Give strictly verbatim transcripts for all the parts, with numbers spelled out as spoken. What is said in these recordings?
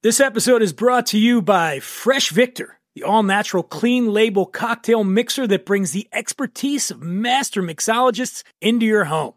This episode is brought to you by Fresh Victor, the all-natural clean label cocktail mixer that brings the expertise of master mixologists into your home.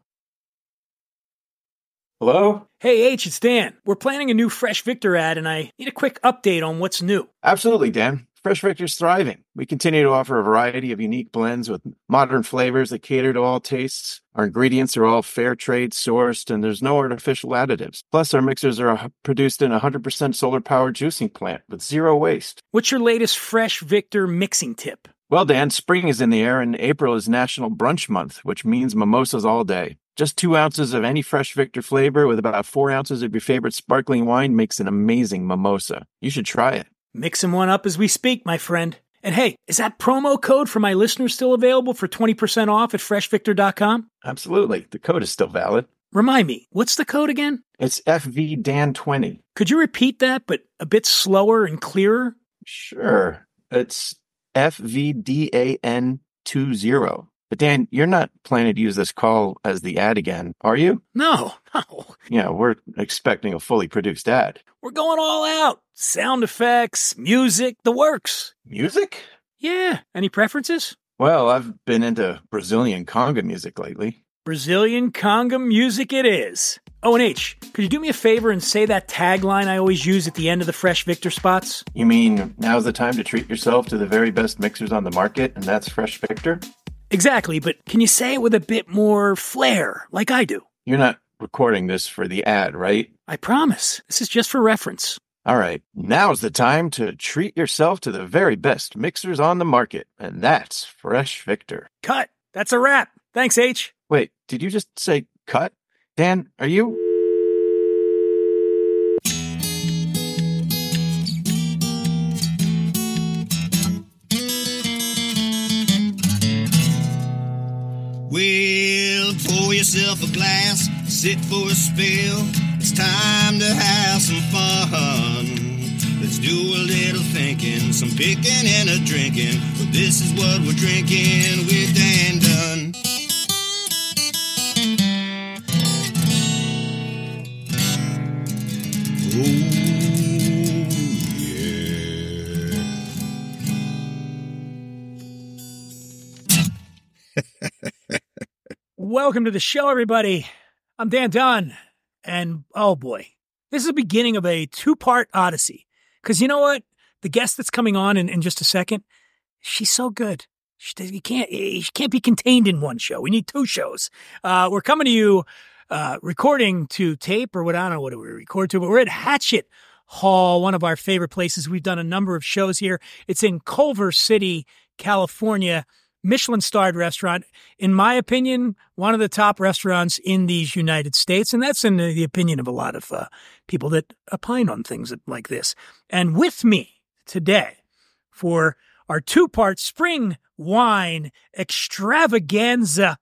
Hello? Hey H, it's Dan. We're planning a new Fresh Victor ad and I need a quick update on what's new. Absolutely, Dan. Fresh Victor's thriving. We continue to offer a variety of unique blends with modern flavors that cater to all tastes. Our ingredients are all fair trade sourced and there's no artificial additives. Plus, our mixers are produced in a one hundred percent solar-powered juicing plant with zero waste. What's your latest Fresh Victor mixing tip? Well, Dan, spring is in the air and April is National Brunch Month, which means mimosas all day. Just two ounces of any Fresh Victor flavor with about four ounces of your favorite sparkling wine makes an amazing mimosa. You should try it. Mixing one up as we speak, my friend. And hey, is that promo code for my listeners still available for twenty percent off at fresh victor dot com? Absolutely. The code is still valid. Remind me, what's the code again? It's F V D A N twenty. Could you repeat that, but a bit slower and clearer? Sure. It's F V D A N twenty. But Dan, you're not planning to use this call as the ad again, are you? No, no. Yeah, we're expecting a fully produced ad. We're going all out. Sound effects, music, the works. Music? Yeah. Any preferences? Well, I've been into Brazilian conga music lately. Brazilian conga music it is. Oh, and H, could you do me a favor and say that tagline I always use at the end of the Fresh Victor spots? You mean, now's the time to treat yourself to the very best mixers on the market, and that's Fresh Victor? Exactly, but can you say it with a bit more flair, like I do? You're not recording this for the ad, right? I promise. This is just for reference. All right, now's the time to treat yourself to the very best mixers on the market, and that's Fresh Victor. Cut. That's a wrap. Thanks, H. Wait, did you just say cut? Dan, are you... Well, pour yourself a glass, sit for a spell. It's time to have some fun. Let's do a little thinking, some picking and a drinking. Well, this is what we're drinking with Dan Dunn. Oh, yeah. Welcome to the show, everybody. I'm Dan Dunn, and oh boy, this is the beginning of a two-part odyssey. Because you know what? The guest that's coming on in, in just a second, she's so good. She, you can't, she can't be contained in one show. We need two shows. Uh, we're coming to you uh, recording to tape or what, I don't know what we record to, but we're at Hatchet Hall, one of our favorite places. We've done a number of shows here. It's in Culver City, California. Michelin-starred restaurant. In my opinion, one of the top restaurants in these United States, and that's in the opinion of a lot of uh, people that opine on things like this. And with me today for our two-part spring wine extravaganza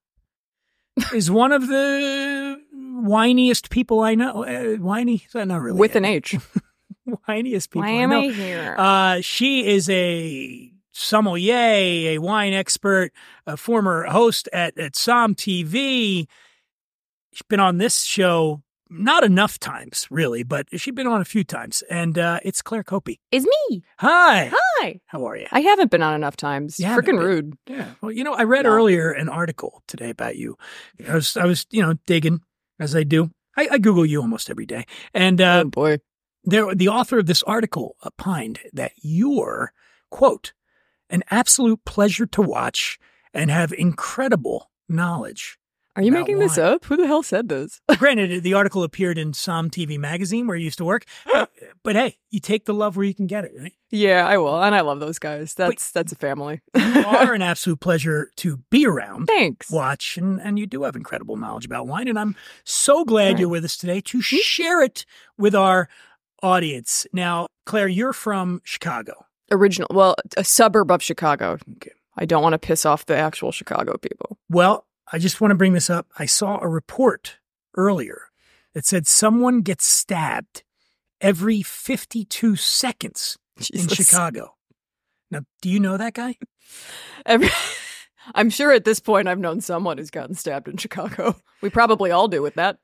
is one of the whiniest people I know. Uh, whiny? Not really. With an H. Whiniest people Why I am know. I here? Uh, she is a sommelier, a wine expert, a former host at, at Som T V. She's been on this show not enough times, really, but she's been on a few times. And uh, it's Claire Copey. It's me. Hi. Hi. How are you? I haven't been on enough times. You haven't Freaking been. rude. Yeah. Well, you know, I read No. earlier an article today about you. I was, I was, you know, digging as I do. I, I Google you almost every day. And uh, Oh, boy. there, the author of this article opined that you're, quote, an absolute pleasure to watch and have incredible knowledge. Are you about making this wine. up? Who the hell said this? Granted, the article appeared in Som T V magazine where you used to work, but hey, you take the love where you can get it, right? Yeah, I will. And I love those guys. That's that's a family. You are an absolute pleasure to be around, Thanks. watch, and, and you do have incredible knowledge about wine. And I'm so glad Right. you're with us today to share it with our audience. Now, Claire, you're from Chicago. Original. Well, a suburb of Chicago. Okay. I don't want to piss off the actual Chicago people. Well, I just want to bring this up. I saw a report earlier that said someone gets stabbed every fifty-two seconds in Jesus. Chicago. Now, do you know that guy? Every, I'm sure at this point I've known someone who's gotten stabbed in Chicago. We probably all do with that.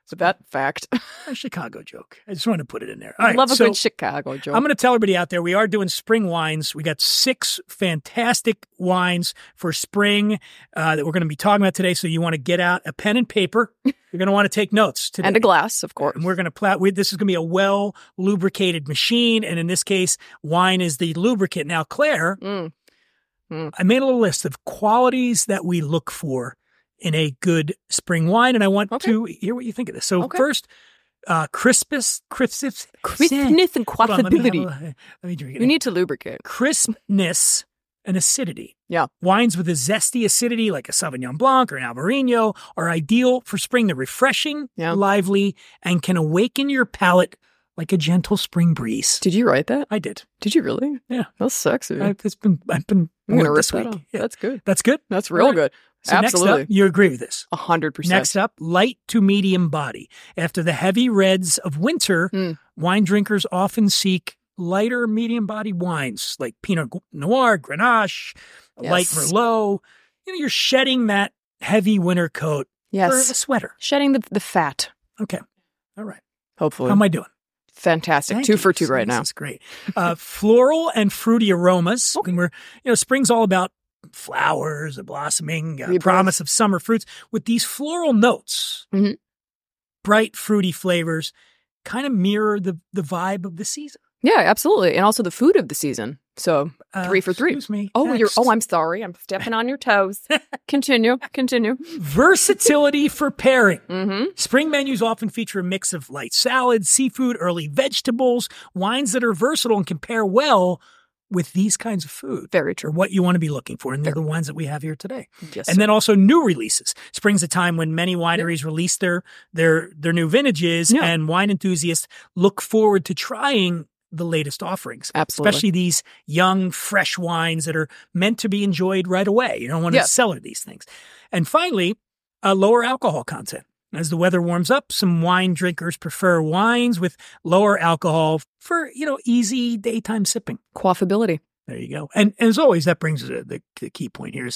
with that fact. A Chicago joke. I just want to put it in there. All I right, love a so good Chicago joke. I'm going to tell everybody out there, we are doing spring wines. We got six fantastic wines for spring uh, that we're going to be talking about today. So you want to get out a pen and paper. You're going to want to take notes today. And a glass, of course. And we're going to plow. We, this is going to be a well lubricated machine. And in this case, wine is the lubricant. Now, Claire, Mm. Mm. I made a little list of qualities that we look for in a good spring wine. And I want Okay. to hear what you think of this. So Okay. first, uh, crispness, crispness, Crispness and Hold on, let me have quaffability. a- let me drink it. You need to lubricate. Crispness and acidity. Yeah. Wines with a zesty acidity like a Sauvignon Blanc or an Albarino are ideal for spring. They're refreshing, Yeah. lively, and can awaken your palate like a gentle spring breeze. Did you write that? I did. Did you really? Yeah. That's sexy. I, it's been, I've been I'm going to bored rip this that week. off. Yeah. That's good. That's good. That's real All right. good. So Absolutely. next up, you agree with this. A hundred percent. Next up, light to medium body. After the heavy reds of winter, Mm. wine drinkers often seek lighter medium body wines like Pinot Noir, Grenache, light Yes. Merlot. You know, you're shedding that heavy winter coat for a Yes. sweater. Shedding the, the fat, Okay. All right. hopefully. How am I doing? Fantastic. Thank two you. for two This right now. is great. Uh, floral and fruity aromas. Okay. And we're, you know, spring's all about flowers, the blossoming, uh, Rebirth. promise of summer fruits. With these floral notes, Mhm. bright fruity flavors kind of mirror the, the vibe of the season. Yeah, absolutely. And also the food of the season. So Uh, three for three. Excuse me. Oh, you're. Next. Oh, I'm sorry. I'm stepping on your toes. Continue. Continue. Versatility for pairing. Mm-hmm. Spring menus often feature a mix of light salads, seafood, early vegetables, wines that are versatile and can pair well with these kinds of food. Very Or true. what you want to be looking for. And they're the wines that we have here today. Yes. And then also new releases. Spring's a time when many wineries release their their their new vintages, Yeah. and wine enthusiasts look forward to trying the latest offerings. Absolutely. Especially these young, fresh wines that are meant to be enjoyed right away. You don't want to Yeah. cellar these things. And finally, a lower alcohol content. As the weather warms up, some wine drinkers prefer wines with lower alcohol for, you know, easy daytime sipping. Quaffability. There you go. And, and as always, that brings us to the, the key point here is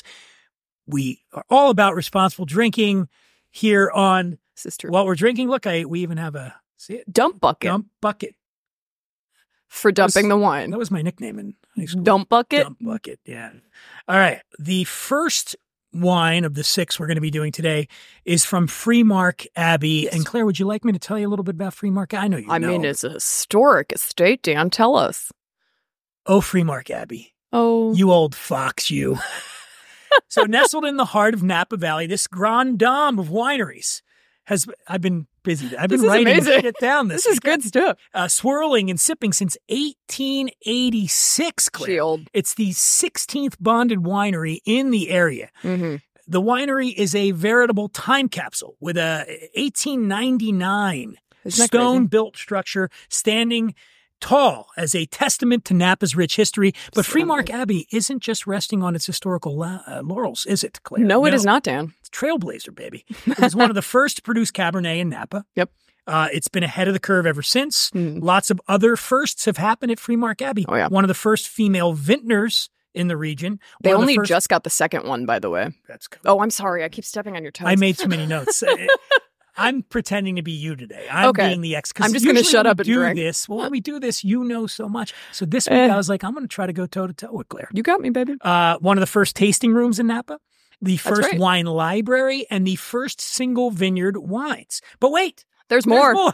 we are all about responsible drinking here on This is true. What We're Drinking. Look, I we even have a see it? Dump bucket Dump bucket. for dumping the wine. That was my nickname in high school. Dump bucket. Dump bucket. Yeah. All right. The first wine of the six we're going to be doing today is from Freemark Abbey. Yes. And Claire, would you like me to tell you a little bit about Freemark? I know you I know. mean, it's a historic estate, Dan. Tell us. Oh, Freemark Abbey. Oh, You old fox, you. So nestled in the heart of Napa Valley, this grand dame of wineries has, I've been busy. I've been This is writing amazing. shit down this this is weekend. good stuff. Uh, swirling and sipping since eighteen eighty-six, Claire. Shield. It's the sixteenth bonded winery in the area. Mm-hmm. The winery is a veritable time capsule with a eighteen ninety-nine Isn't that crazy? stone-built structure standing tall as a testament to Napa's rich history. But Stunning. Freemark Abbey isn't just resting on its historical la- uh, laurels, is it, Claire? No, it is not, Dan. It's trailblazer, baby. It was one of the first to produce Cabernet in Napa. Yep. Uh, it's been ahead of the curve ever since. Mm. Lots of other firsts have happened at Freemark Abbey. Oh, yeah. One of the first female vintners in the region. They One of the only first- just got the second one, by the way. That's cool. Oh, I'm sorry. I keep stepping on your toes. I made too many notes. Uh, I'm pretending to be you today. I'm Okay. being the ex. 'cause I'm just gonna usually shut when up we and do drink. this. Well, when we do this, you know so much. So this week Eh. I was like, I'm going to try to go toe to toe with Claire. You got me, baby. Uh, one of the first tasting rooms in Napa, the first right. wine library, and the first single vineyard wines. But wait, There's there's more. more.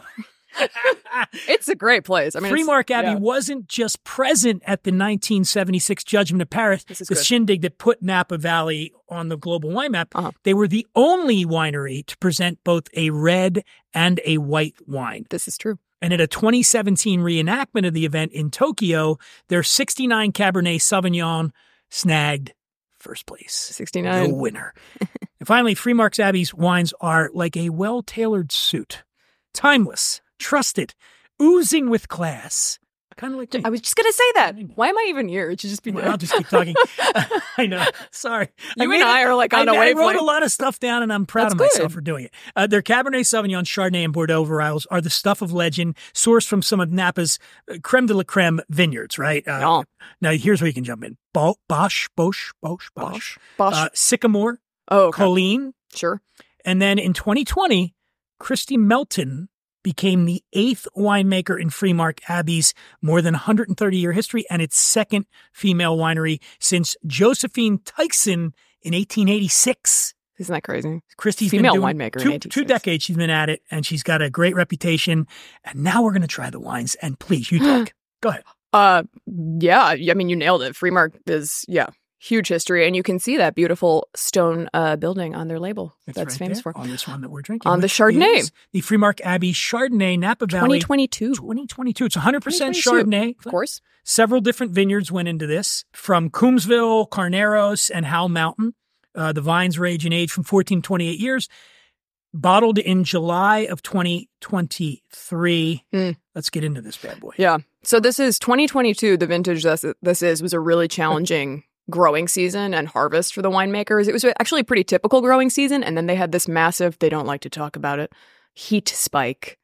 It's a great place. I mean, it's- Freemark Abbey yeah. wasn't just present at the nineteen seventy-six Judgment of Paris, This is the good. shindig that put Napa Valley on the global wine map. Uh-huh. They were the only winery to present both a red and a white wine. This is true. And at a twenty seventeen reenactment of the event in Tokyo, their sixty-nine Cabernet Sauvignon snagged first place. The sixty-nine. winner. And finally, Freemark Abbey's wines are like a well-tailored suit. Timeless, trusted, oozing with class. Kind of like me. I was just going to say that. Why am I even here? It should just be Well, there. I'll just keep talking. I know. Sorry. You made and I it- are like on I, a I wrote wavelength. a lot of stuff down, and I'm proud That's of myself good. for doing it. Uh, their Cabernet Sauvignon, Chardonnay, and Bordeaux varietals are the stuff of legend, sourced from some of Napa's uh, creme de la creme vineyards, right? Uh, Yeah. Now, here's where you can jump in. Bo- Bosch, Bosch, Bosch, Bosch. Bosch. Bosch. Uh, Sycamore, oh, okay. Colleen, Sure. and then in twenty twenty, Christy Melton became the eighth winemaker in Freemark Abbey's more than one hundred thirty year history and its second female winery since Josephine Tyson in eighteen eighty-six. Isn't that crazy? Christy's Female been doing winemaker in two, eighty-six. two decades she's been at it, and she's got a great reputation. And now we're going to try the wines. And please, you talk. Go ahead. Uh, yeah. I mean, you nailed it. Freemark is, yeah, huge history. And you can see that beautiful stone uh, building on their label. That's, right famous there for. on this one that we're drinking. On the which Chardonnay. is The Freemark Abbey Chardonnay, Napa Valley. twenty twenty-two. twenty twenty-two. It's one hundred percent twenty twenty-two, Chardonnay. Of course. Several different vineyards went into this, from Coombsville, Carneros, and Howell Mountain. Uh, the vines range in age from fourteen to twenty-eight years. Bottled in July of twenty twenty-three. Mm. Let's get into this bad boy. Yeah. So this is twenty twenty-two. The vintage this, this is was a really challenging growing season and harvest for the winemakers. It was actually a pretty typical growing season. And then they had this massive, they don't like to talk about it, heat spike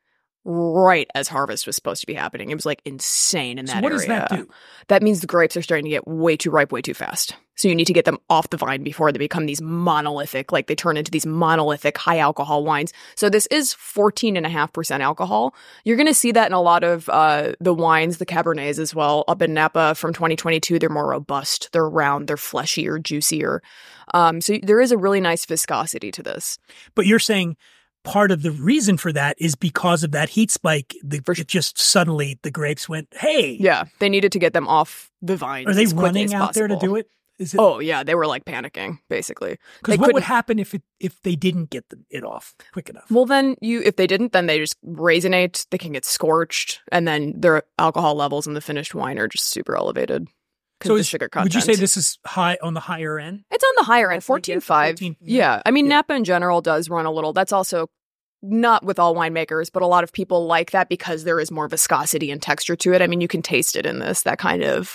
right as harvest was supposed to be happening. It was like insane in that So what area. does that do? That means the grapes are starting to get way too ripe, way too fast. So you need to get them off the vine before they become these monolithic, like they turn into these monolithic high alcohol wines. So this is fourteen point five percent alcohol. You're going to see that in a lot of uh, the wines, the Cabernets as well. Up in Napa from twenty twenty-two, they're more robust. They're round, they're fleshier, juicier. Um, so there is a really nice viscosity to this. But you're saying part of the reason for that is because of that heat spike. The, it just suddenly the grapes went, hey. Yeah, they needed to get them off the vines. Are they as quickly running as out there to possible. do it? Is it? Oh, yeah, they were like panicking, basically. Because They what would couldn't- happen if it if they didn't get the, it off quick enough? Well, then you, if they didn't, then they just raisinate. They can get scorched, and then their alcohol levels in the finished wine are just super elevated because So of the is- sugar content. would you say this is high on the higher end? It's on the higher end, Roughly, fourteen yeah, point five. fourteen, Yeah, I mean yeah. Napa in general does run a little. That's also not with all winemakers, but a lot of people like that because there is more viscosity and texture to it. I mean, you can taste it in this, that kind of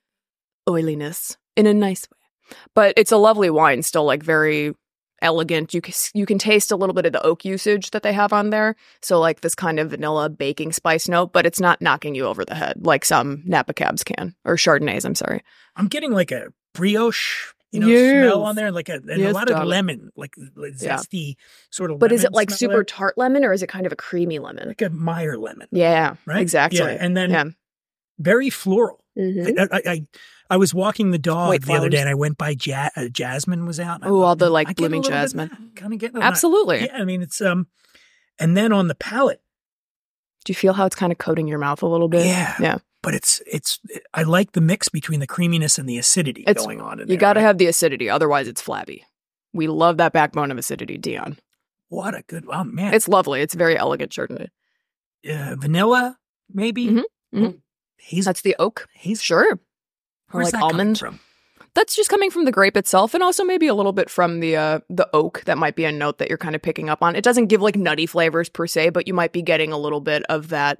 oiliness in a nice way. But it's a lovely wine, still like very elegant. You can, you can taste a little bit of the oak usage that they have on there. So like this kind of vanilla baking spice note, but it's not knocking you over the head like some Napa Cabs can, or Chardonnays, I'm sorry. I'm getting like a brioche, you know, Yes. smell on there, like a, and a Yes, lot of darling. lemon, like, like Yeah. zesty sort of. But is it lemon like smell super there. tart lemon or is it kind of a creamy lemon? like a Meyer lemon? Yeah, Right? exactly. Yeah, and then yeah. very floral. Mhm. I, I, I I was walking the dog White the other day, flowers. and I went by ja- uh, Jasmine was out. Oh, all the, like, blooming jasmine. Kind of getting Absolutely. Yeah, I mean it's um, and then on the palate, Do you feel how it's kind of coating your mouth a little bit? Yeah. Yeah. but it's it's I like the mix between the creaminess and the acidity It's- going on. In You there, got to right? have the acidity, otherwise it's flabby. We love that backbone of acidity, Dion. What a good oh man! It's lovely. It's very elegant Chardonnay. uh, vanilla maybe. Mhm, mhm. Oh, hazel. That's the oak. hazel. Sure. Or Where's like that coming almond. from? That's just coming from the grape itself, and also maybe a little bit from the uh, the oak. That might be a note that you're kind of picking up on. It doesn't give like nutty flavors per se, but you might be getting a little bit of that,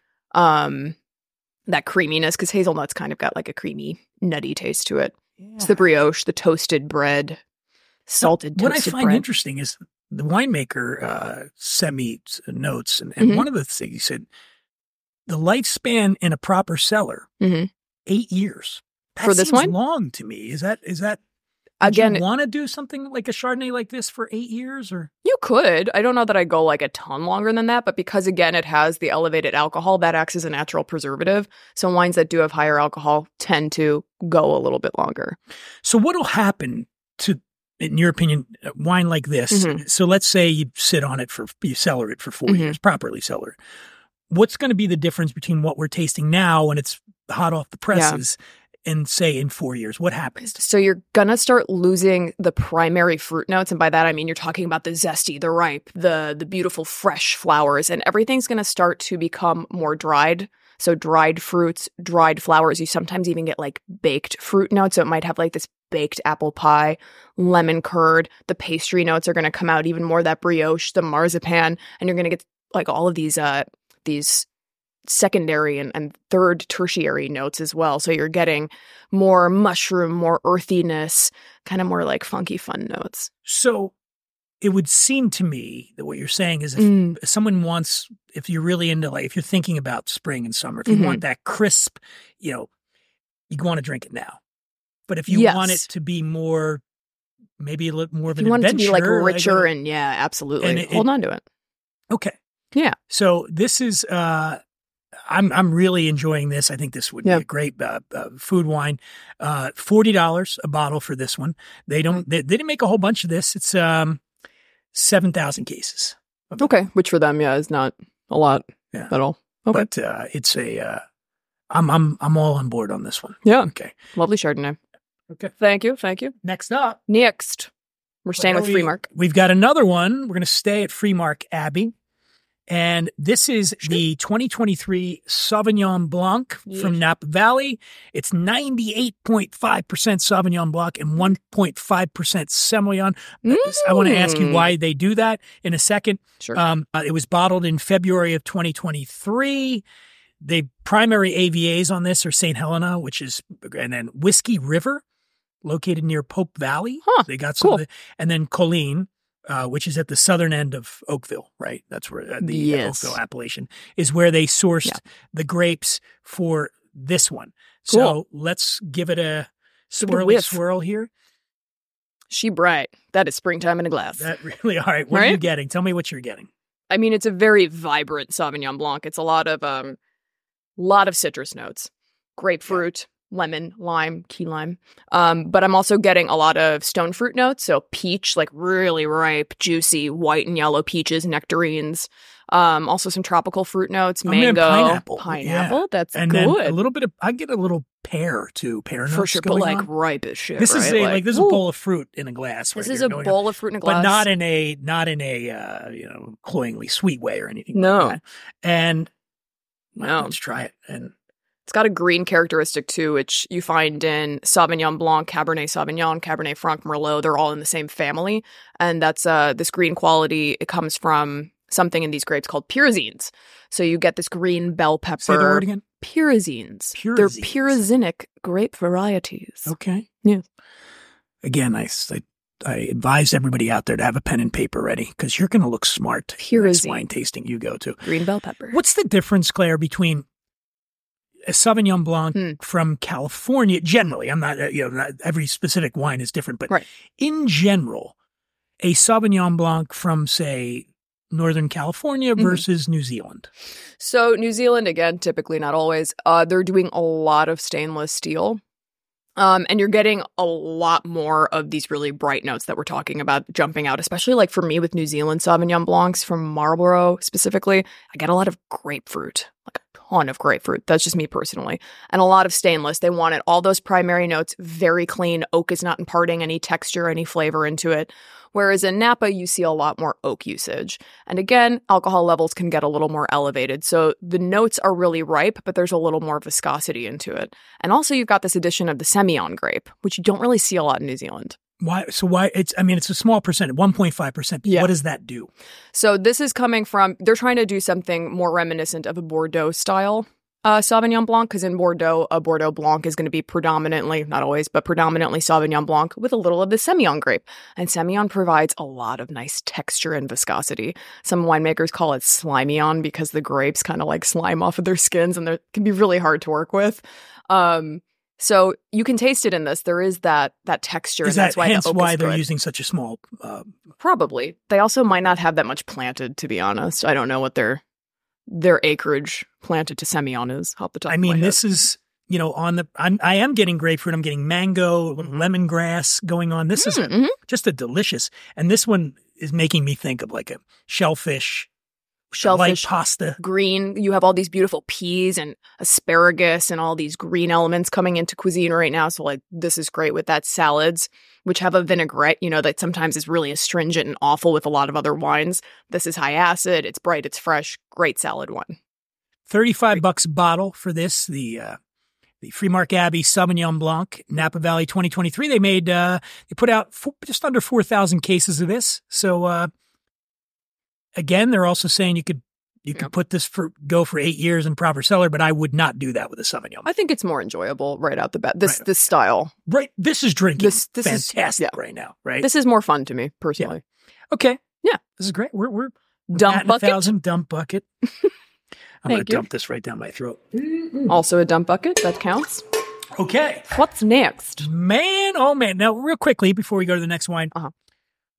um, that creaminess because hazelnut's kind of got like a creamy, nutty taste to it. It's the brioche, the toasted bread, salted What I toasted find bread. interesting is the winemaker uh, sent me s- notes, and, and Mhm. one of the things he said, the lifespan in a proper cellar, Mhm. eight years. That For this seems wine? long to me. Is that is that would Again, you want to do something like a Chardonnay like this for eight years, or you could. I don't know that I go like a ton longer than that, but because again, it has the elevated alcohol that acts as a natural preservative. So wines that do have higher alcohol tend to go a little bit longer. so? What'll happen to, in your opinion, a wine like this? Mhm. So let's say you sit on it for you cellar it for 4 Mhm. years, properly cellar. What's going to be the difference between what we're tasting now when it's hot off the presses and say in four years? What happens? So you're gonna start losing the primary fruit notes, and by that I mean you're talking about the zesty, the ripe, the the beautiful fresh flowers, and everything's gonna start to become more dried. So dried fruits, dried flowers. You sometimes even get like baked fruit notes. So it might have like this baked apple pie, lemon curd. The pastry notes are gonna come out even more. That brioche, the marzipan, and you're gonna get like all of these uh these secondary and, and third tertiary notes as well. So you're getting more mushroom, more earthiness, kind of more like funky fun notes. So it would seem to me that what you're saying is if Mm. someone wants, if you're really into like, if you're thinking about spring and summer, if you Mhm. want that crisp, you know, you want to drink it now. But if you Yes. want it to be more, maybe a little more of If an you want it to be like adventure, richer uh, and yeah, absolutely. And it- Hold on to it. Okay. Yeah. So this is, uh, I'm I'm really enjoying this. I think this would Yeah. be a great uh, uh, food wine. Uh, forty dollars a bottle for this one. They don't. They, they didn't make a whole bunch of this. It's um, seven thousand cases. Okay. Which for them, yeah, is not a lot Yeah. at all. Okay. But uh, it's a. Uh, I'm I'm I'm all on board on this one. Yeah. Okay. Lovely Chardonnay. Okay. Thank you. Thank you. Next up, Next, we're staying with we- Freemark. We've got another one. We're going to stay at Freemark Abbey. And this is the twenty twenty-three Sauvignon Blanc from Yes. Napa Valley. It's ninety-eight point five percent Sauvignon Blanc and one point five percent Semillon. I want to ask you Mm. why they do that in a second. Sure. Um, uh, it was bottled in February of twenty twenty-three. The primary A V As on this are Saint Helena, which is, and then Whiskey River, located near Pope Valley. Huh, They got some cool. of it. And then Colleen, uh, which is at the southern end of Oakville, right? That's where uh, the Yes. Oakville appellation is where they sourced Yeah. the grapes for this one. Cool. So let's give it a Give it a swirly whiff. swirl here. She bright. That is springtime in a glass. That really, all right. What are you Right? getting? Tell me what you're getting. I mean, it's a very vibrant Sauvignon Blanc. It's a lot of um, lot of citrus notes, grapefruit, lemon, lime, key lime. Um, but I'm also getting a lot of stone fruit notes. So peach, like really ripe, juicy, white and yellow peaches, nectarines. Um, also some tropical fruit notes, I'm getting mango, pineapple. pineapple. Yeah. That's And good. then a little bit of, I get a little pear too, pear notes for sure, but going like on. ripe as shit. This is right? a like, this is ooh, a bowl of fruit in a glass. This right is here a going on. bowl of fruit in a glass, but not in a not in a uh, you know cloyingly sweet way or anything. No. like that. And well, No. let's try it. And It's got a green characteristic too, which you find in Sauvignon Blanc, Cabernet Sauvignon, Cabernet Franc, Merlot. They're all in the same family, and that's uh this green quality. It comes from something in these grapes called pyrazines. So you get this green bell pepper. say the word again. Pyrazines. They're Pyrazines. pyrazinic grape varieties. Okay. Yeah. Again, I, I I advise everybody out there to have a pen and paper ready because you're going to look smart. Next Pyrazine. wine tasting you go to. Green bell pepper. What's the difference, Claire, between a Sauvignon Blanc Hmm. from California? Generally, I'm not, uh, you know, not every specific wine is different, but Right. in general, a Sauvignon Blanc from, say, Northern California Mhm. versus New Zealand. So New Zealand, again, typically not always, uh, they're doing a lot of stainless steel. Um, and you're getting a lot more of these really bright notes that we're talking about jumping out, especially like for me with New Zealand Sauvignon Blancs from Marlborough specifically. I get a lot of grapefruit, like a ton of grapefruit. That's just me personally. And a lot of stainless. They wanted all those primary notes very clean. Oak is not imparting any texture, any flavor into it. Whereas in Napa, you see a lot more oak usage. And again, alcohol levels can get a little more elevated. So the notes are really ripe, but there's a little more viscosity into it. And also you've got this addition of the Semillon grape, which you don't really see a lot in New Zealand. Why? So why? It's. I mean, it's a small percent, one point five percent. Yeah. What does that do? So this is coming from, they're trying to do something more reminiscent of a Bordeaux style uh, Sauvignon Blanc, because in Bordeaux, a Bordeaux Blanc is going to be predominantly, not always, but predominantly Sauvignon Blanc with a little of the Semillon grape. And Semillon provides a lot of nice texture and viscosity. Some winemakers call it Slimyon because the grapes kind of like slime off of their skins and they can be really hard to work with. Um, so you can taste it in this. There is that that texture, Is and that's that why hence the oak why is they're good. using such a small? Uh, Probably. They also might not have that much planted, to be honest. I don't know what their their acreage planted to Semillon is off the top I of my mean, head. this is you know on the. I'm, I am getting grapefruit. I'm getting mango, Mm-hmm. lemongrass going on. This is a, Mhm. just a delicious. And this one is making me think of like a shellfish, Shellfish, light pasta. green. You have all these beautiful peas and asparagus and all these green elements coming into cuisine right now. So like this is great with that salads, which have a vinaigrette, you know, that sometimes is really astringent and awful with a lot of other wines. This is high acid. It's bright. It's fresh. Great salad wine. Thirty-five bucks a bottle for this. The uh, the Freemark Abbey Sauvignon Blanc, Napa Valley, twenty twenty-three. They made uh, they put out four, just under four thousand cases of this. So uh, again, they're also saying you could you could Yep. put this for go for eight years in proper cellar, but I would not do that with a Sauvignon. I think it's more enjoyable right out the bat. This Right. this style. Right, this is drinking This- this is- fantastic yeah. right now. Right. This is more fun to me personally. okay. Yeah. This is great. We're we're we're Dump batting a bucket. thousand dump bucket. I'm going Thank to you. dump this right down my throat. Also a dump bucket. That counts. Okay. What's next? Man, oh man. Now, real quickly, before we go to the next wine, Uh-huh.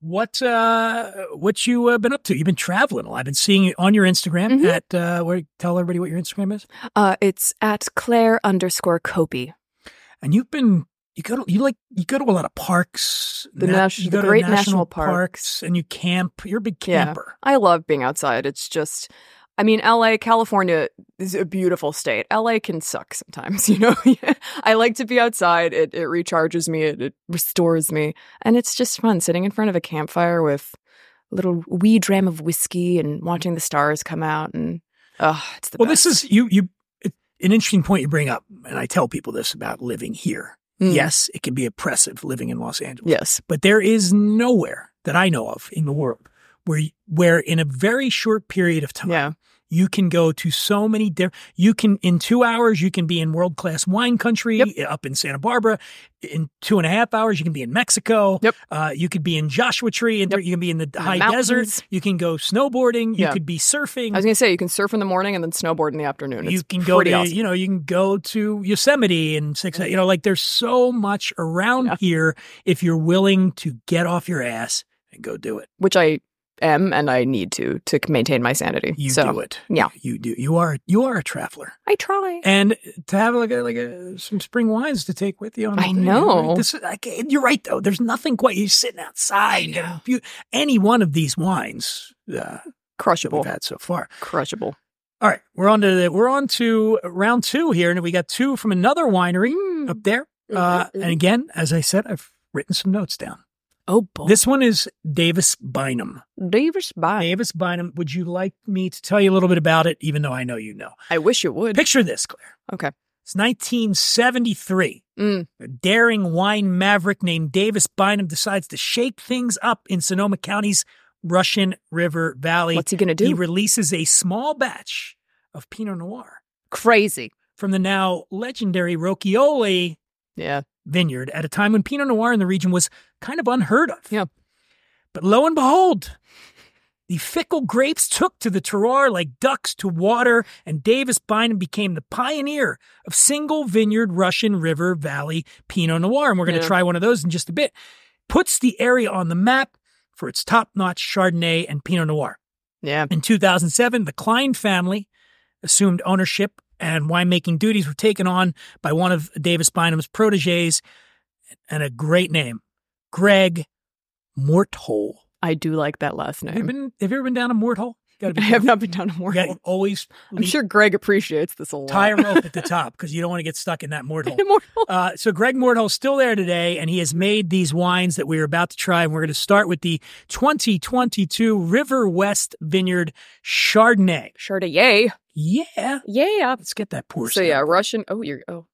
What uh, what you uh, been up to? You've been traveling a lot. I've been seeing it on your Instagram Mhm. at, uh, where, tell everybody what your Instagram is. Uh, it's at Claire underscore Copey. And you've been, you go to, you like, you go to a lot of parks. The nat- nat- you the go to great national national parks. parks. And you camp. You're a big Yeah. camper. I love being outside. It's just, I mean, L A, California is a beautiful state. L A can suck sometimes, you know? I like to be outside. It, it recharges me. It, it restores me. And it's just fun sitting in front of a campfire with a little wee dram of whiskey and watching the stars come out. And, oh, it's the Well, best. this is, you, you, it, an interesting point you bring up. And I tell people this about living here. Mm. Yes, it can be oppressive living in Los Angeles. Yes. But there is nowhere that I know of in the world where, where in a very short period of time, Yeah. you can go to so many different, you can, in two hours, you can be in world-class wine country Yep. up in Santa Barbara. In two and a half hours, you can be in Mexico. Yep. Uh, you could be in Joshua Tree. And Yep. you can be in the the high mountains. desert. You can go snowboarding. You Yeah. could be surfing. I was going to say, you can surf in the morning and then snowboard in the afternoon. It's You can go pretty to, awesome. you know, you can go to Yosemite and six, you know, like there's so much around Yeah. here if you're willing to get off your ass and go do it. Which I am and I need to to maintain my sanity. You so, do it. yeah. You do. You are, you are a traveler. I try. And to have like a, like a, some spring wines to take with you. On the I thing, know. right? This is, like, you're right though. There's nothing quite, you're sitting outside. You know. You, any one of these wines uh, that Crushable. we've had so far. Crushable. All right. We're on to the, we're on to round two here. And we got two from another winery Mm. up there. Uh, Mhm. and again, as I said, I've written some notes down. Oh, boy. This one is Davis Bynum. Davis Bynum. Davis Bynum. Would you like me to tell you a little bit about it, even though I know you know? I wish you would. Picture this, Claire. Okay. It's nineteen seventy-three. Mm. A daring wine maverick named Davis Bynum decides to shake things up in Sonoma County's Russian River Valley. What's he going to do? He releases a small batch of Pinot Noir Crazy. from the now legendary Rocchioli Yeah. vineyard at a time when Pinot Noir in the region was kind of unheard of. Yeah. But lo and behold, the fickle grapes took to the terroir like ducks to water, and Davis Bynum became the pioneer of single vineyard Russian River Valley Pinot Noir. And we're going to Yeah. try one of those in just a bit. Puts the area on the map for its top-notch Chardonnay and Pinot Noir. Yeah. In two thousand seven, the Klein family assumed ownership and winemaking duties were taken on by one of Davis Bynum's proteges, and a great name, Greg Morthole. I do like that last Have you name. been? Have you ever been down to Morthole? Got to be. I have not been down to You more. gotta always. I'm sure Greg appreciates this a lot. tie a rope at the top because you don't want to get stuck in that Morthole. Immortal. Uh, so Greg Morthole's still there today, and he has made these wines that we're about to try. And we're going to start with the twenty twenty-two River West Vineyard Chardonnay. Chardonnay. Yeah. Yeah. Let's get that pour. So yeah, Russian. Oh, you're. Oh,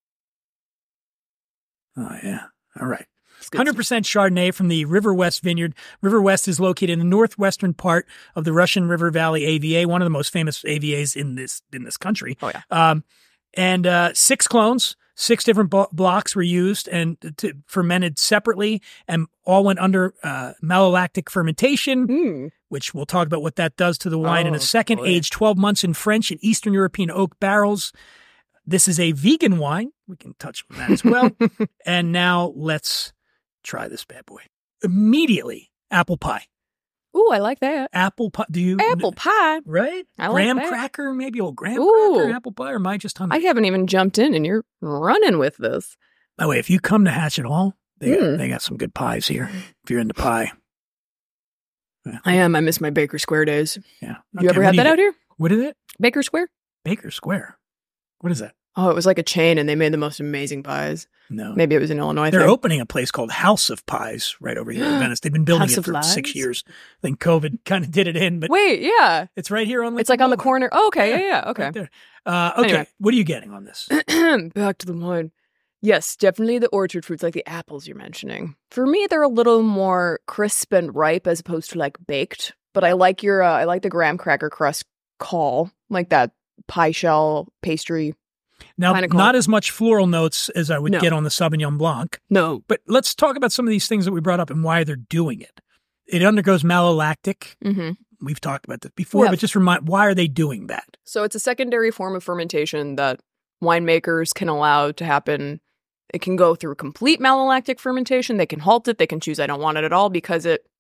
Oh, yeah. All right. it's good one hundred percent Chardonnay from the River West Vineyard. River West is located in the northwestern part of the Russian River Valley A V A, one of the most famous A V As in this in this country. Oh, yeah. Um, and uh, six clones, six different bo- blocks were used and to, fermented separately, and all went under uh, malolactic fermentation, Mm. which we'll talk about what that does to the wine in Oh, a second. boy. Aged twelve months in French and Eastern European oak barrels. This is a vegan wine. We can touch on that as well. And now let's try this bad boy. Immediately, apple pie. Ooh, I like that. Apple pie. Do you? Apple pie. Right? I like graham that. cracker, maybe a little graham Ooh. cracker, apple pie, or am I just hungry? I haven't even jumped in, and you're running with this. By the way, if you come to Hatch at all, they, got, Mm. they got some good pies here. If you're into pie. Yeah. I am. I miss my Baker Square days. Yeah. You ever had that out here? What is it? Baker Square? Baker Square. What is that? Oh, it was like a chain, and they made the most amazing pies. No. Maybe it was in Illinois. They're thing. opening a place called House of Pies right over here in Venice. They've been building House it of for six Lies? years. I think COVID kind of did it in, but Wait, yeah. it's right here on It's like on the Boulevard. corner. Oh, okay, yeah, yeah, Right okay. there. Uh, okay. Anyway. What are you getting on this? Back to the wine. Yes, definitely the orchard fruits, like the apples you're mentioning. For me, they're a little more crisp and ripe as opposed to like baked. But I like your, uh, I like the graham cracker crust call, like that pie shell pastry. Now, Kinda cool. not as much floral notes as I would No. get on the Sauvignon Blanc, No. but let's talk about some of these things that we brought up and why they're doing it. It undergoes malolactic. Mm-hmm. We've talked about this before, Yeah. but just remind, why are they doing that? So it's a secondary form of fermentation that winemakers can allow to happen. It can go through complete malolactic fermentation. They can halt it. They can choose I don't want it at all because it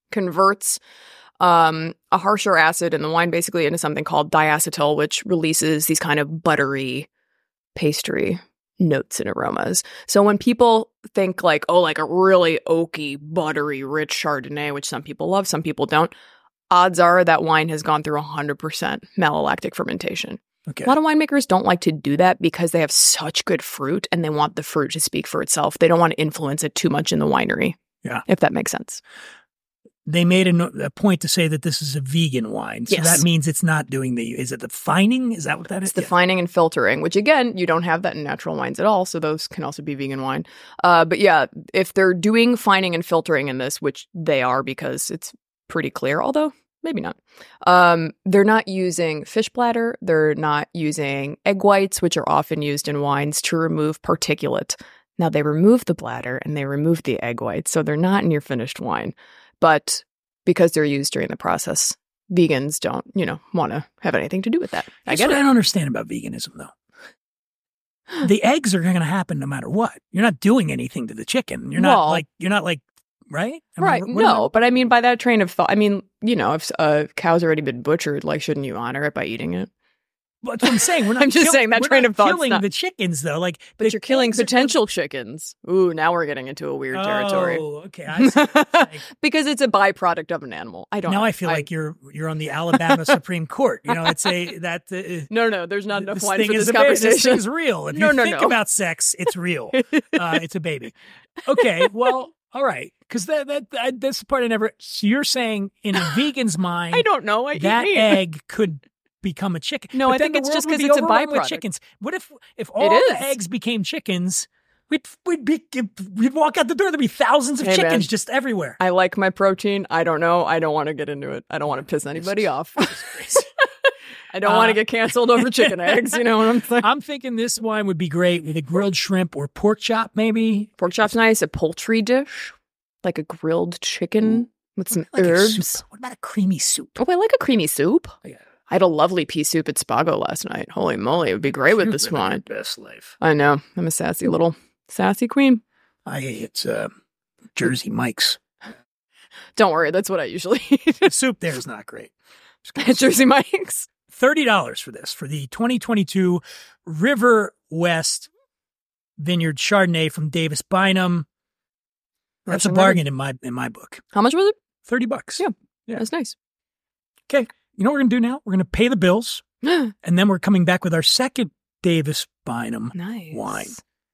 converts um, a harsher acid in the wine basically into something called diacetyl, which releases these kind of buttery pastry notes and aromas. So when people think like, oh, like a really oaky, buttery, rich Chardonnay, which some people love, some people don't, odds are that wine has gone through one hundred percent malolactic fermentation. Okay. A lot of winemakers don't like to do that because they have such good fruit and they want the fruit to speak for itself. They don't want to influence it too much in the winery. Yeah. If that makes sense. They made a, no- a point to say that this is a vegan wine. So Yes. that means it's not doing the, is it the fining? Is that what that is? It's the Yeah. fining and filtering, which again, you don't have that in natural wines at all. So those can also be vegan wine. Uh, but yeah, if they're doing fining and filtering in this, which they are because it's pretty clear, although maybe not, um, they're not using fish bladder. They're not using egg whites, which are often used in wines to remove particulate. Now they remove the bladder and they remove the egg whites. So they're not in your finished wine. But because they're used during the process, vegans don't, you know, want to have anything to do with that. I That's get what it. I don't understand about veganism, though. The eggs are going to happen no matter what. You're not doing anything to the chicken. You're not Well- like, you're not like, right? Am I- Right. what am I- No, but I mean, by that train of thought, I mean, you know, if a cow's already been butchered, like, shouldn't you honor it by eating it? That's what I'm saying. We're not I'm just kill- saying that we're train not of thought's killing not- the chickens, though. Like, But the you're killing eggs are potential chickens. Ooh, now we're getting into a weird gonna- territory. Oh, okay. I see what you're saying. Because it's a byproduct of an animal. I don't Now know. I feel like you're you're on the Alabama Supreme Court. You know, it's a that uh, No, no, there's not enough this wine thing for is this a baby. This conversation. thing's real. If No, you no, think no. about sex, it's real. Uh, it's a baby. Okay, well, all right, because that, that that that's the part I never. So you're saying in a vegan's mind, I don't know. I eat that meat. egg could become a chicken. No, But I then think the it's world just would 'cause be it's a overrun with byproduct. chickens. What if if all It the is. eggs became chickens? We'd we'd be we'd walk out the door. There'd be thousands of Hey, chickens man. just everywhere. I like my protein. I don't know. I don't want to get into it. I don't want to piss anybody off. I don't want Uh, to get canceled over chicken eggs. You know what I'm saying? I'm thinking this wine would be great with a grilled shrimp or pork chop, maybe. Pork chop's nice. A poultry dish, like a grilled chicken with some Like a herbs. soup. What about a creamy soup? Oh, I like a creamy soup. Yeah. I had a lovely pea soup at Spago last night. Holy moly, it would be great with You're this living wine. your best life. I know. I'm a sassy little sassy queen. I it's uh, Jersey Mike's. Don't worry, that's what I usually eat The soup there is not great. at Jersey Mike's. thirty dollars for this, for the twenty twenty-two River West Vineyard Chardonnay from Davis Bynum. That's a Russian River. bargain in my in my book. How much was it? thirty bucks. Yeah. Yeah. That's nice. Okay. You know what we're going to do now? We're going to pay the bills, and then we're coming back with our second Davis Bynum Nice. wine.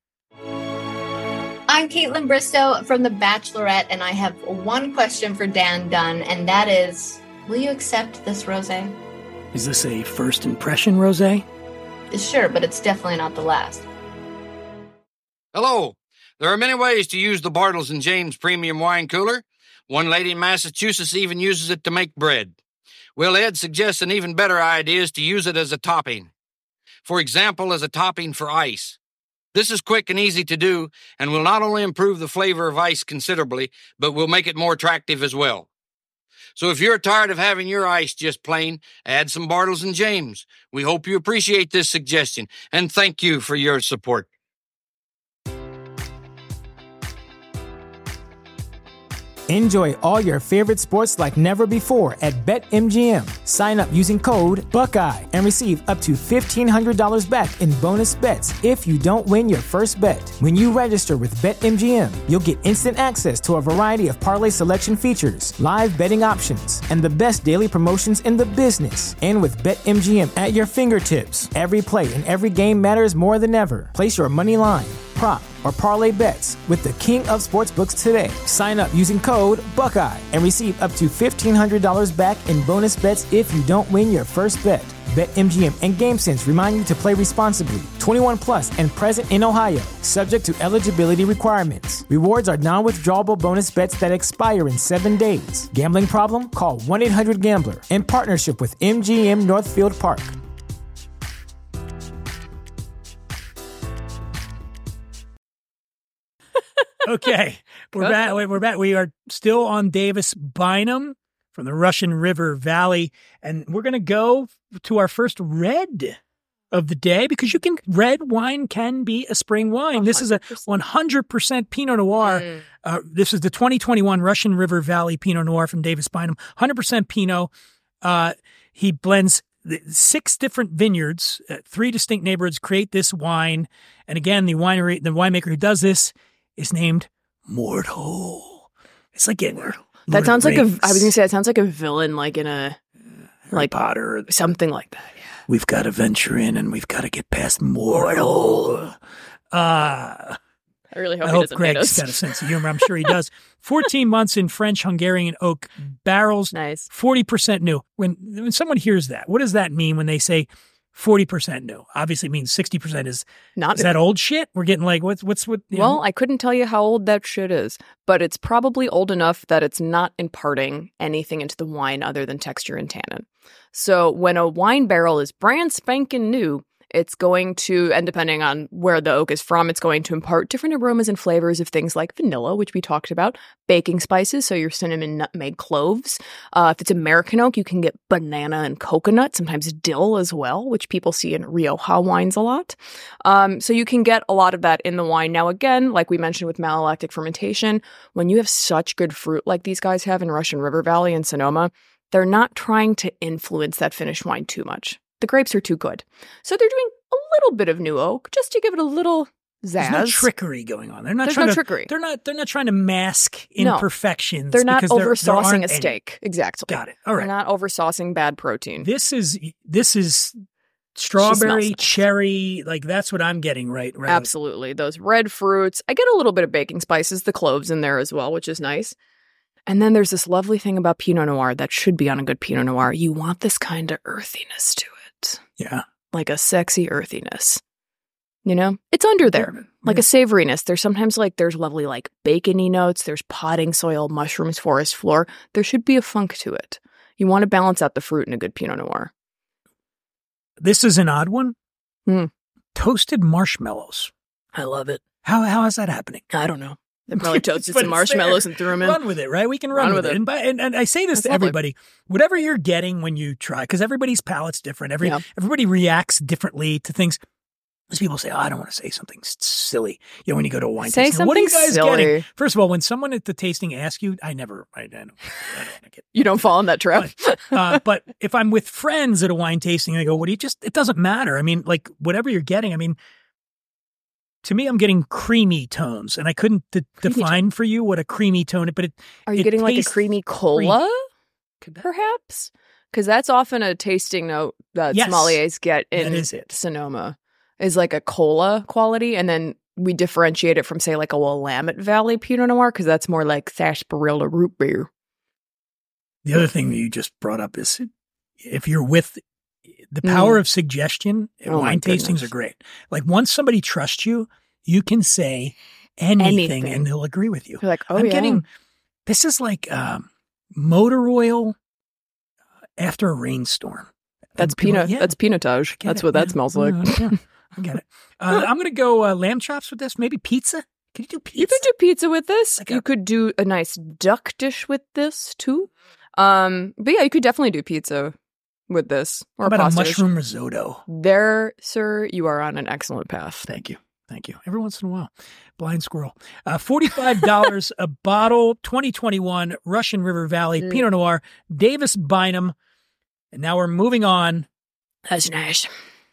I'm Caitlin Bristow from The Bachelorette, and I have one question for Dan Dunn, and that is, will you accept this rosé? Is this a first impression rosé? Sure, but it's definitely not the last. Hello. There are many ways to use the Bartles and James Premium Wine Cooler. One lady in Massachusetts even uses it to make bread. Well, Ed suggests an even better idea is to use it as a topping. For example, as a topping for ice. This is quick and easy to do and will not only improve the flavor of ice considerably, but will make it more attractive as well. So if you're tired of having your ice just plain, add some Bartles and James. We hope you appreciate this suggestion, and thank you for your support. Enjoy all your favorite sports like never before at BetMGM. Sign up using code Buckeye and receive up to fifteen hundred dollars back in bonus bets if you don't win your first bet. When you register with BetMGM, you'll get instant access to a variety of parlay selection features, live betting options, and the best daily promotions in the business. And with BetMGM at your fingertips, every play and every game matters more than ever. Place your money line, prop, or parlay bets with the king of sportsbooks today. Sign up using code Buckeye and receive up to fifteen hundred dollars back in bonus bets if you don't win your first bet. BetMGM and GameSense remind you to play responsibly. twenty-one plus and present in Ohio, subject to eligibility requirements. Rewards are non-withdrawable bonus bets that expire in seven days. Gambling problem? Call one eight hundred gambler in partnership with M G M Northfield Park. Okay, we're Good. back. We're back. We are still on Davis Bynum from the Russian River Valley, and we're going to go to our first red of the day because you can, red wine can be a spring wine. This is a one hundred percent Pinot Noir. Mm. Uh, this is the twenty twenty-one Russian River Valley Pinot Noir from Davis Bynum. one hundred percent Pinot. Uh, he blends six different vineyards, uh, three distinct neighborhoods create this wine. And again, the winery, the winemaker who does this is named Mordhol. It's like getting Lord That sounds like a, I was going to say, it sounds like a villain, like in a, Harry like Potter. Something like that. Yeah. We've got to venture in and we've got to get past Mordhol. Uh, I really hope I he hope doesn't Greg's hate us. got a sense of humor. I'm sure he does. fourteen months in French Hungarian oak barrels. Nice. forty percent new. When when someone hears that, what does that mean when they say forty percent new? Obviously it means sixty percent is not is that old shit? We're getting like what's what's what you Well, know? I couldn't tell you how old that shit is, but it's probably old enough that it's not imparting anything into the wine other than texture and tannin. So when a wine barrel is brand spanking new, it's going to, and depending on where the oak is from, it's going to impart different aromas and flavors of things like vanilla, which we talked about, baking spices, so your cinnamon, nutmeg, cloves. Uh, if it's American oak, you can get banana and coconut, sometimes dill as well, which people see in Rioja wines a lot. Um, so you can get a lot of that in the wine. Now, again, like we mentioned with malolactic fermentation, when you have such good fruit like these guys have in Russian River Valley and Sonoma, they're not trying to influence that finished wine too much. The grapes are too good. So they're doing a little bit of new oak just to give it a little zazz. There's no trickery going on. They're not There's trying no to, trickery. They're not they're not trying to mask No. imperfections. They're not because there- over there saucing aren't a any. steak. Exactly. Got it. All right. They're not over saucing bad protein. This is this is strawberry, nice. cherry, like that's what I'm getting right right. Absolutely. Those red fruits. I get a little bit of baking spices, the cloves in there as well, which is nice. And then there's this lovely thing about Pinot Noir that should be on a good Pinot Noir. You want this kind of earthiness to it. Yeah. Like a sexy earthiness. You know? It's under there. Yeah. Like a savoriness. There's sometimes like there's lovely like bacony notes. There's potting soil, mushrooms, forest floor. There should be a funk to it. You want to balance out the fruit in a good Pinot Noir. This is an odd one. Hmm. Toasted marshmallows. I love it. How how is that happening? I don't know. They probably toasted But some it's marshmallows there. and threw them in. Run with it, right? We can run, Run with, with it. it. And, by, and and I say this That's to lovely. everybody: whatever you're getting when you try, because everybody's palate's different. Every Yeah. everybody reacts differently to things. As people say, "Oh, I don't want to say something s- silly." You know, when you go to a wine Say tasting, what are you something guys silly. getting? First of all, when someone at the tasting asks you, I never, I, I don't, I don't want to get. You don't fall in that trap. uh, but if I'm with friends at a wine tasting, they go, "What do you just?" It doesn't matter. I mean, like whatever you're getting. I mean, to me, I'm getting creamy tones, and I couldn't de- Creamy define for you what a creamy tone. But it Are you it getting like a tastes creamy cola, Could that- perhaps? Because that's often a tasting note that Yes. sommeliers get in That is it. Sonoma, is like a cola quality, and then we differentiate it from, say, like a Willamette Valley Pinot Noir, because that's more like sarsaparilla root beer. The other thing that you just brought up is if you're with the power Mm. of suggestion, Oh, my wine tastings goodness. are great. Like once somebody trusts you, you can say anything, Anything. and they'll agree with you. You're like, oh I'm yeah, getting, this is like um, motor oil after a rainstorm. that's And people- Pinot. yeah, That's Pinotage. I get That's it, what that yeah. smells like. Uh, yeah, I get it. Uh, I'm going to go uh, lamb chops with this. Maybe pizza. Can you do pizza? You could do pizza with this. Like you a- could do a nice duck dish with this too. Um, but yeah, you could definitely do pizza with this or How about a pasta dish. mushroom risotto? There, sir, you are on an excellent path. Thank you. Thank you. Every once in a while. Blind squirrel. Uh, forty-five dollars a bottle, twenty twenty-one Russian River Valley Mm. Pinot Noir, Davis Bynum. And now we're moving on. That's nice.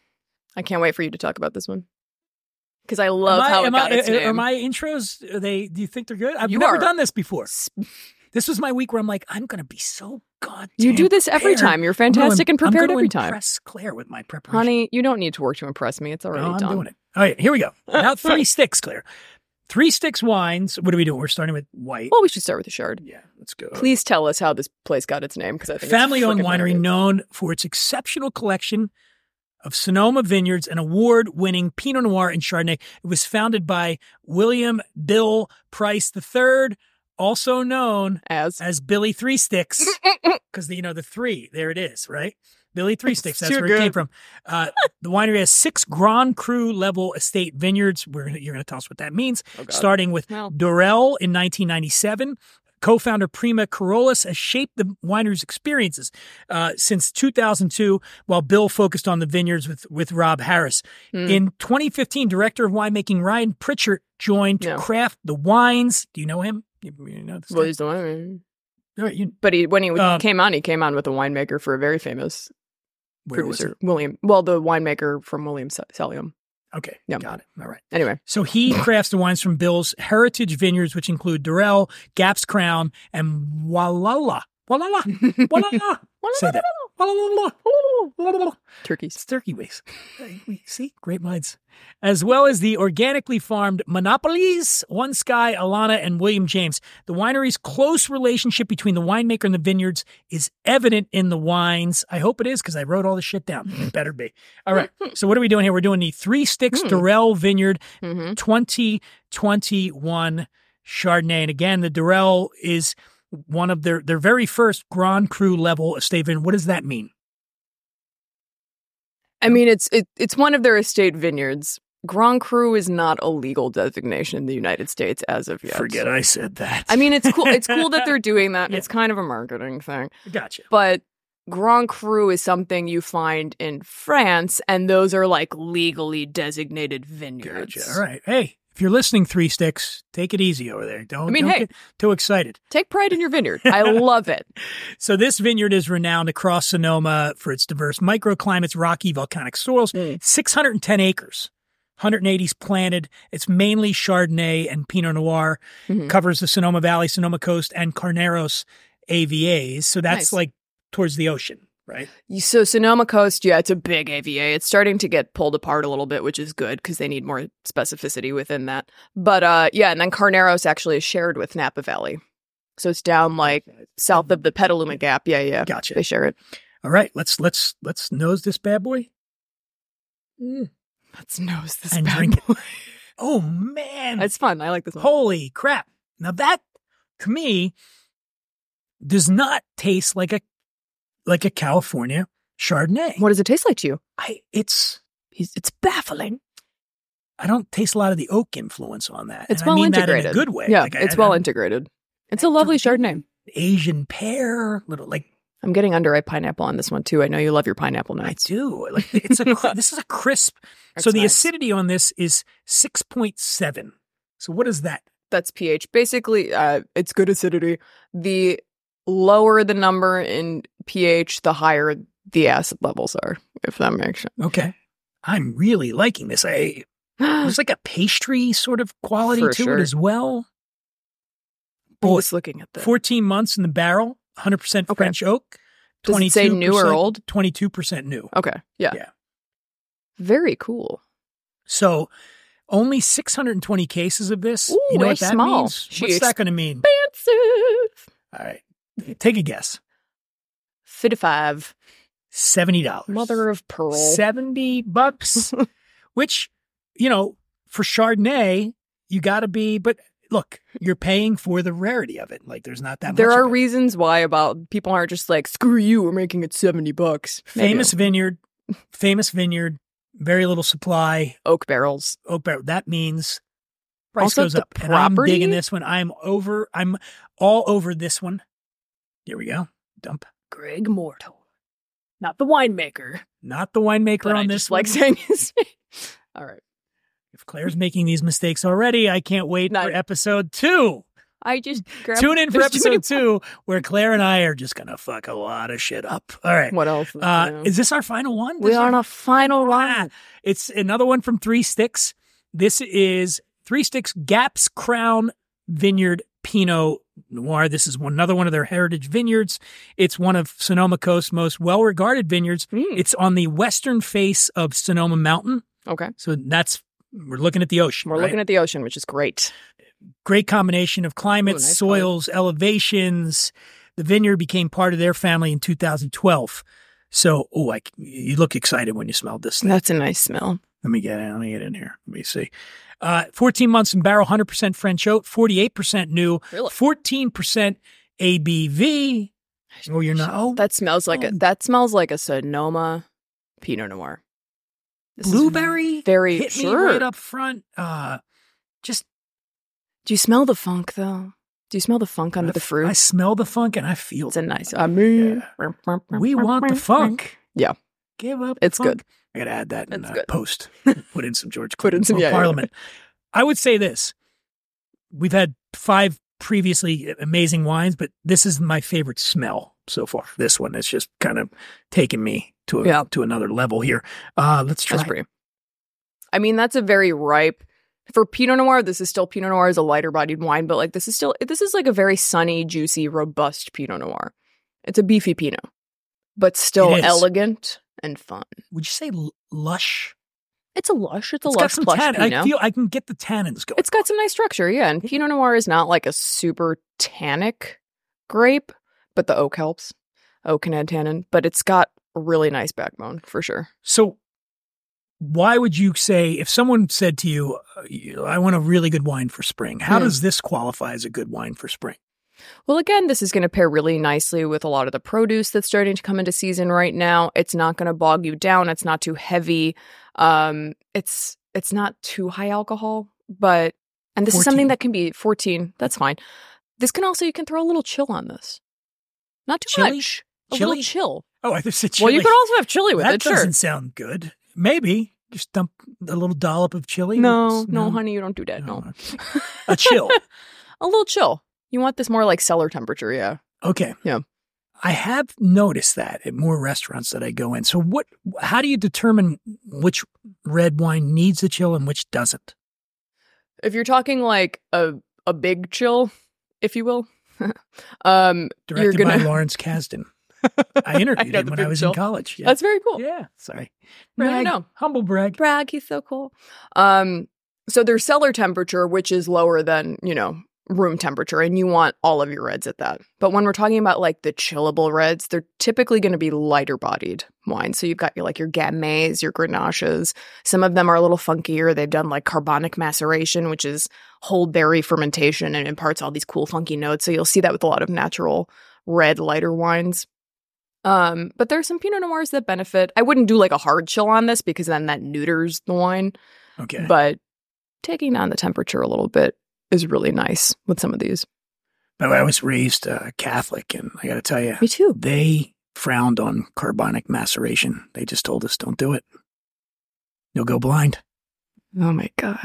I can't wait for you to talk about this one because I love am I, how it am got I, its are, name. are my intros, are they, do you think they're good? I've You never are. done this before. S- This was my week where I'm like, I'm going to be so goddamn You do this every prepared. time. You're I'm gonna fantastic im- and prepared I'm every gonna time. impress Claire with my preparation. Honey, you don't need to work to impress me. It's already No, I'm done. doing it. All right, here we go. Now three sticks, Claire. Three sticks wines. What are we doing? We're starting with white. Well, we should start with the Chard. Yeah, let's go. Please tell us how this place got its name because I think Family-owned it's frickin' winery hilarious. known for its exceptional collection of Sonoma vineyards and award-winning Pinot Noir and Chardonnay. It was founded by William Bill Price the third, also known as as Billy Three Sticks, because you know the three. There it is, right? Billy Three Sticks. That's too where it came good. from. Uh, the winery has six Grand Cru level estate vineyards. We're, you're going to tell us what that means. Oh, God. Starting with Well. Dorel in nineteen ninety-seven, Co-founder Prima Carolus has shaped the winery's experiences uh, since two thousand two, while Bill focused on the vineyards with, with Rob Harris. Mm. In twenty fifteen, director of winemaking Ryan Pritchard joined to Yeah. craft the wines. Do you know him? You, you know this Well, guy? he's the one. All right, you, But he, when he Um, came on, he came on with a winemaker for a very famous where was producer, William. Well, the winemaker from William Se- Sellium. it? Okay, Yeah. got it. All right. Anyway, So he crafts the wines from Bill's heritage vineyards, which include Durrell, Gaps Crown, and Walala. Walala. Walala. Say that. Walala. Walala. turkeys. It's turkey wings. We see great minds, as well as the organically farmed Monopolies, One Sky, Alana, and William James. The winery's close relationship between the winemaker and the vineyards is evident in the wines. I hope it is because I wrote all this shit down. It better be. All right. So what are we doing here? We're doing the Three Sticks Durrell Vineyard Mm-hmm. twenty twenty-one Chardonnay, and again, the Durrell is one of their their very first Grand Cru level estate vineyard. What does that mean? I mean, it's it, it's one of their estate vineyards. Grand Cru is not a legal designation in the United States as of yet. Forget I said that. I mean, it's cool. It's cool that they're doing that. Yeah. It's kind of a marketing thing. Gotcha. But Grand Cru is something you find in France, and those are like legally designated vineyards. Gotcha. All right. Hey, if you're listening, Three Sticks, take it easy over there. Don't, I mean, don't hey. get too excited. Take pride in your vineyard. I love it. So this vineyard is renowned across Sonoma for its diverse microclimates, rocky volcanic soils, Mm. six hundred ten acres. one hundred eighty is planted. It's mainly Chardonnay and Pinot Noir. Mhm. Covers the Sonoma Valley, Sonoma Coast, and Carneros A V As. So that's Nice. like towards the ocean, right? So Sonoma Coast, yeah, it's a big A V A. It's starting to get pulled apart a little bit, which is good because they need more specificity within that. But uh, yeah, and then Carneros actually is shared with Napa Valley. So it's down like south of the Petaluma Gap. Yeah, yeah. Gotcha. They share it. All right, let's let's let's nose this bad boy. Mm. Let's nose this And bad drink boy. it. Oh man, It's fun. I like this one. holy crap! Now that to me does not taste like a like a California Chardonnay. What does it taste like to you? I it's It's it's baffling. I don't taste a lot of the oak influence on that. It's and well I mean integrated. that in a good way. Yeah, Like, I- it's I- well I'm- integrated. It's a lovely Chardonnay. Asian pear, little like I'm getting underripe pineapple on this one too. I know you love your pineapple I nights. do. Like it's a cr- this is a crisp. That's so the nice. acidity on this is six point seven. So what is that? That's pH. Basically, uh, it's good acidity. The lower the number in pH, the higher the acid levels are, if that makes sense. Okay. I'm really liking this. I there's like a pastry sort of quality For to sure. it as well. I'm Boy, just looking at the. fourteen months in the barrel, one hundred percent Okay. French oak. Does it say new or old? twenty-two percent new. Okay, yeah. Yeah. Very cool. So only six hundred twenty cases of this. Ooh, you know what it's that small. means? She What's that going to mean? Expensive. All right. Take a guess. fifty-five. seventy dollars. Mother of pearl. seventy bucks, which, you know, for Chardonnay, you got to be, but look, you're paying for the rarity of it. Like there's not that There much. are of it. reasons why about people aren't just like, screw you, we're making it seventy bucks. Maybe. Famous vineyard, famous vineyard, very little supply. Oak barrels. Oak barrel. That means price Also, goes the up. And I'm property? digging this one. I'm over, I'm all over this one. Here we go. Dump. Greg Morto. Not the winemaker. Not the winemaker But on I this just one. like saying his name. All right. If Claire's making these mistakes already, I can't wait No. for episode two. I just grabbed, Tune in for there's too many- episode two, where Claire and I are just gonna fuck a lot of shit up. All right. What else? is Uh, new? is this our final one? we This are is- on a final Ah, line. It's another one from Three Sticks. This is Three Sticks Gaps Crown Vineyard Pinot Noir. This is one, another one of their heritage vineyards. It's one of Sonoma Coast's most well-regarded vineyards. Mm. It's on the western face of Sonoma Mountain. Okay. So that's, we're looking at the ocean. We're right? looking at the ocean, which is great. Great combination of climates, Ooh, nice soils, elevations. The vineyard became part of their family in two thousand twelve. So, oh, I, you look excited when you smelled this thing. That's a nice smell. Let me get in. Let me get in here. Let me see. Uh, fourteen months in barrel, one hundred percent French oak, forty-eight percent new, Really? fourteen percent A B V. Oh, you're not. Oh, That smells like a Oh. that smells like a Sonoma Pinot Noir. This is blueberry. very hit sure. me right up front. Uh, just Do you smell the funk though? Do you smell the funk under the fruit? I smell the funk and I feel It's a nice. I mean, yeah. We want the funk. Yeah. Give up. It's funk. good. I got to add that in It's uh, good. post. Put in some George Put in Clinton some- for yeah, yeah, Parliament. I would say this. We've had five previously amazing wines, but this is my favorite smell so far. This one has just kind of taken me to a, Yeah. to another level here. Uh, let's try. That's pretty. I mean, that's a very ripe. For Pinot Noir, this is still Pinot Noir is a lighter bodied wine, but like this is still, this is like a very sunny, juicy, robust Pinot Noir. It's a beefy Pinot, but still It is. elegant and fun. Would you say l- lush? It's a lush. It's a It's got lush some plush tan- Pinot. I feel I can get the tannins going. It's got some nice structure, yeah. And Pinot Noir is not like a super tannic grape, but the oak helps. Oak can add tannin, but it's got a really nice backbone for sure. So why would you say, if someone said to you, uh, you- I want a really good wine for spring, how Hmm. does this qualify as a good wine for spring? Well, again, this is going to pair really nicely with a lot of the produce that's starting to come into season right now. It's not going to bog you down. It's not too heavy. Um, it's it's not too high alcohol, but and this is something fourteen. that can be fourteen. That's fine. This can also you can throw a little chill on this. Not too Chili? much. A Chili? little chill. Oh, I just said Well, chili. you could also have chili with that it. Sure. doesn't sound good. Maybe just dump a little dollop of chili. No, It's- no, honey, you don't do that. No, okay. A chill. a little chill. You want this more like cellar temperature, yeah. Okay. Yeah. I have noticed that at more restaurants that I go in. So what, how do you determine which red wine needs a chill and which doesn't? If you're talking like a a big chill, if you will, um, Directed you're gonna. by Lawrence Kasdan. I interviewed know him the when I big was chill. in college. Yeah. That's very cool. Yeah. Sorry. Right, Brag. no. Humble brag. Brag, he's so cool. Um, so there's cellar temperature, which is lower than, you know, room temperature, and you want all of your reds at that. But when we're talking about like the chillable reds, they're typically going to be lighter bodied wines. So you've got your like your Gamay, your Grenaches. Some of them are a little funkier. They've done like carbonic maceration, which is whole berry fermentation and imparts all these cool funky notes. So you'll see that with a lot of natural red lighter wines. Um, but there's some Pinot Noirs that benefit. I wouldn't do like a hard chill on this because then that neuters the wine. Okay. But taking down the temperature a little bit is really nice with some of these. By the way, I was raised uh, Catholic, and I got to tell you, Me too. they frowned on carbonic maceration. They just told us, don't do it. You'll go blind. Oh my God.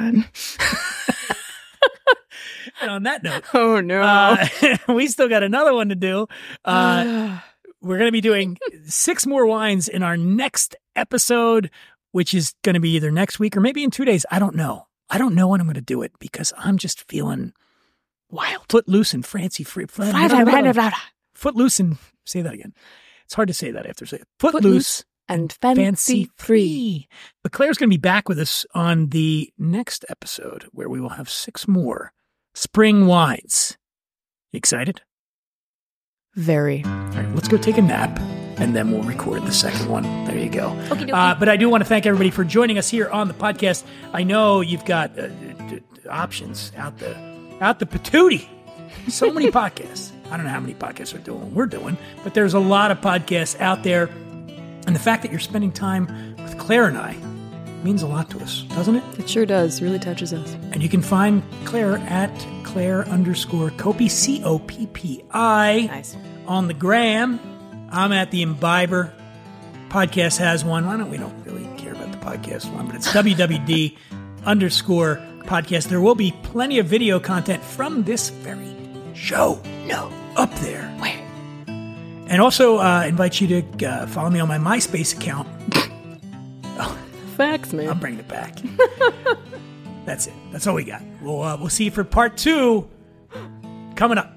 And on that note, Oh no. uh, we still got another one to do. Uh, we're going to be doing six more wines in our next episode, which is going to be either next week or maybe in two days. I don't know. I don't know when I'm going to do it because I'm just feeling wild. Footloose and fancy free. Footloose and, say that again. It's hard to say that after say it. Footloose, Footloose and fancy, fancy free. free. But Claire's going to be back with us on the next episode where we will have six more spring wines. You excited? Very. All right, let's go take a nap, and then we'll record the second one. There you go. Okey dokey. Uh, but I do want to thank everybody for joining us here on the podcast. I know you've got uh, d- d- options out the out the patootie. So many podcasts. I don't know how many podcasts are doing what we're doing, but there's a lot of podcasts out there. And the fact that you're spending time with Claire and I means a lot to us, doesn't it? It sure does. Really touches us. And you can find Claire at Claire underscore Coppi, C O P P I, Nice. on the gram. I'm at the Imbiber. Podcast has one. I don't, we don't really care about the podcast one, but it's W W D underscore podcast. There will be plenty of video content from this very show. No. Up there. Where? And also uh, invite you to uh, follow me on my MySpace account. Facts, man. I'm bringing it back. That's it. That's all we got. We'll uh, we'll see you for part two coming up.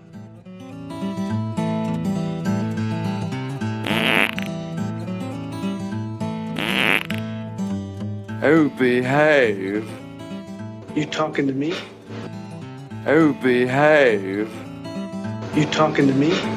Oh, behave. You talking to me? Oh, behave. You talking to me?